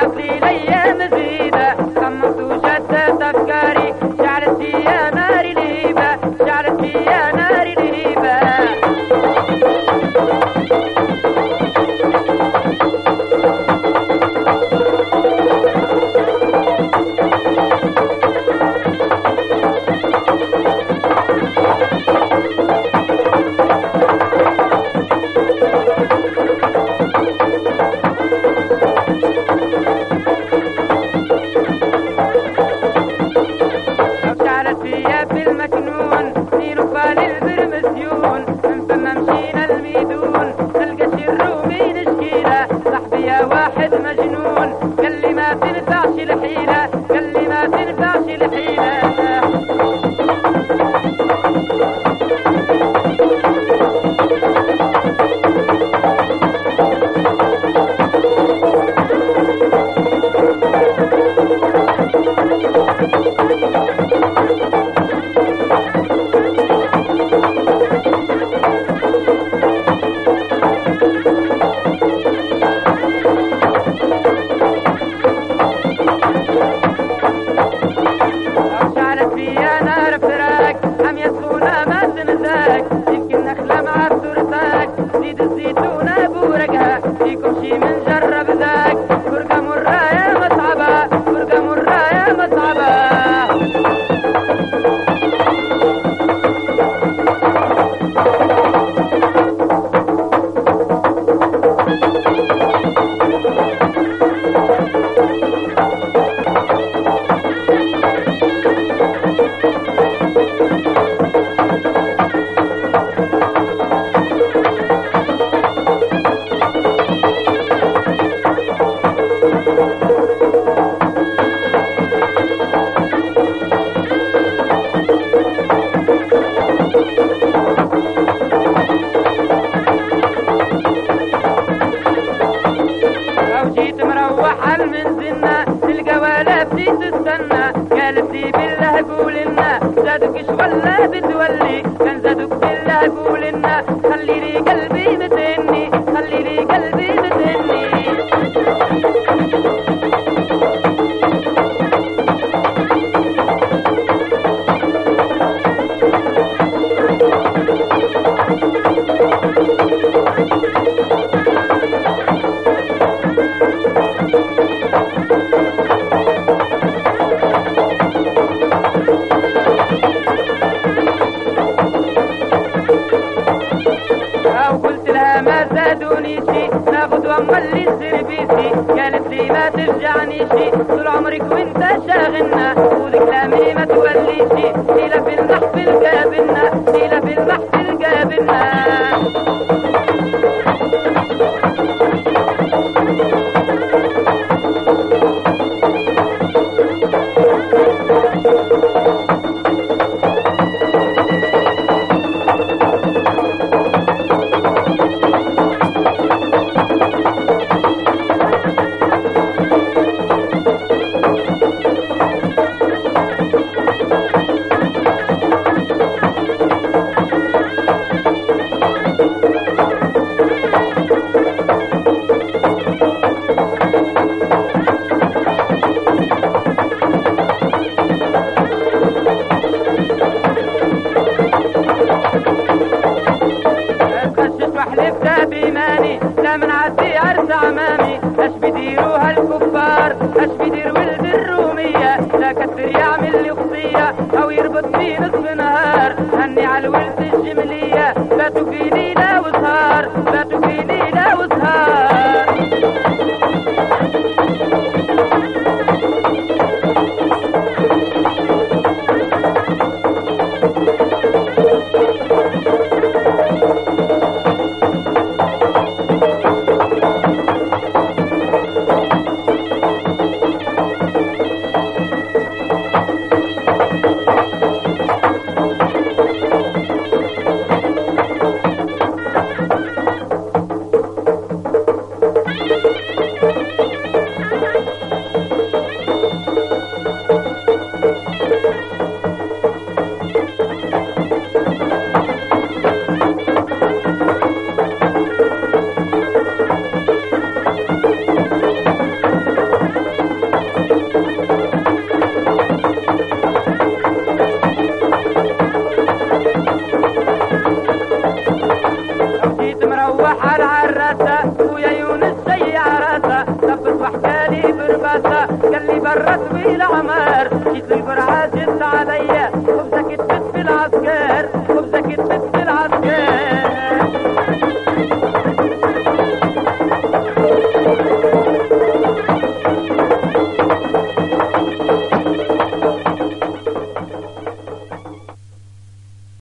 عقلي الايام زيده صممت وشتت افكاري شعلت فيا نار الهيبه شعلت فيا نار الهيبه واحد مجنون قال لي ما تنفعش الحيلة قال لي ما تنفعش الحيلة يمكن نخلة مع الترتاك زيد الزيتونة بورقها فيكم شي من جرب ذاك فرقة مرة يا مصعبة فرقة مرة يا مصعبة قالت لي بالله قول لنا زادك ولا بتولي كان زادك بالله قول لنا خلي لي قلبي متني خلي لي قلبي متني ناخد واملي السربيسي قالت لي ما ترجعنيشي طول عمرك وانت شاغلنا وكلامي ما توليشي ليلة في المحفل جابلنا ليلة في المحفل جابلنا لا من عدي عرس عمامي اش بيديروها الكفار اش بيدير ولد الرومية لا كتر يعمل لي قضية او يربطني نصف نهار هني على الولد الجملية باتوا في ليلة وسهار باتوا في ليلة وسهار برباسة قال لي برا طويل عمر